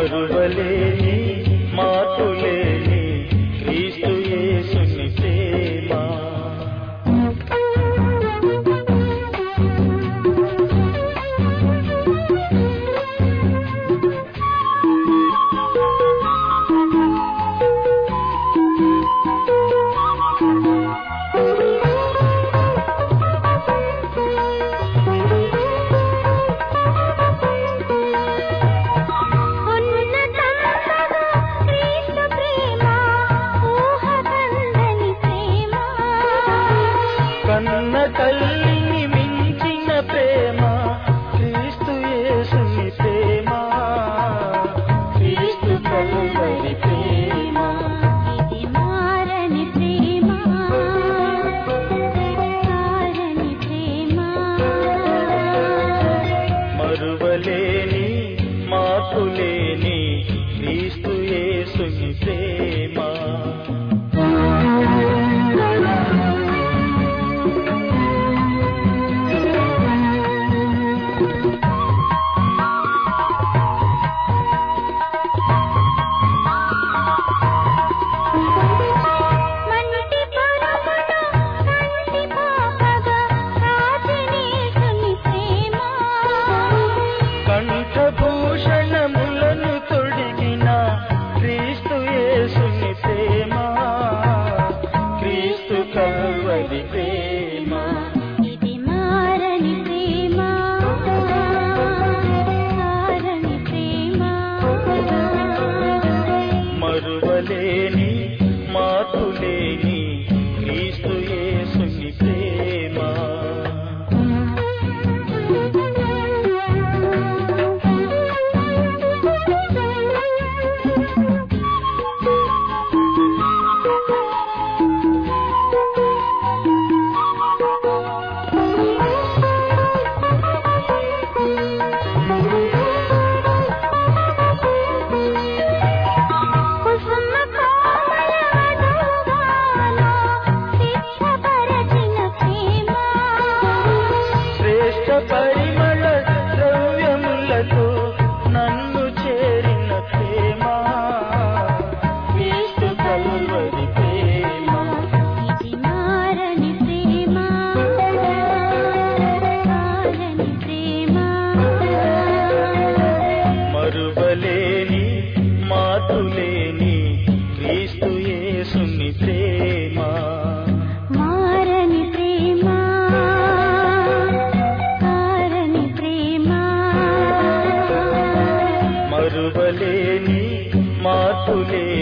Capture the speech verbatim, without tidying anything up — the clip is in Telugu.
మరువలేని మార్పులేని క్రీస్తు యేసుని ప్రేమ. కన్న తల్లిని మించిన ప్రేమ క్రీస్తు యేసుని ప్రేమ. క్రీస్తు కల్వరి ప్రేమ. ఇది మారని ప్రేమ, మారని ప్రేమ. మరువలేని మార్పులేని క్రీస్తు యేసుని ప్రేమ. కంఠభూషణములను తొడిగిన క్రీస్తు యేసుని ప్రేమ. క్రీస్తు కల్వరి ప్రేమ. ఇది మారని ప్రేమ, మారని ప్రేమ. మరువలేని మార్పులేని క్రీస్తు యేసుని ప్రేమ. పరిమళ ద్రవ్యములతో నన్ను చేరిన ప్రేమ. క్రీస్తు కల్వరి ప్రేమ. ఇది మారని ప్రేమ, మారని ప్రేమ. మరువలేని మార్పులేని క్రీస్తు యేసుని ప్రేమ. మారని ప్రేమ, మరువలేని మార్పులే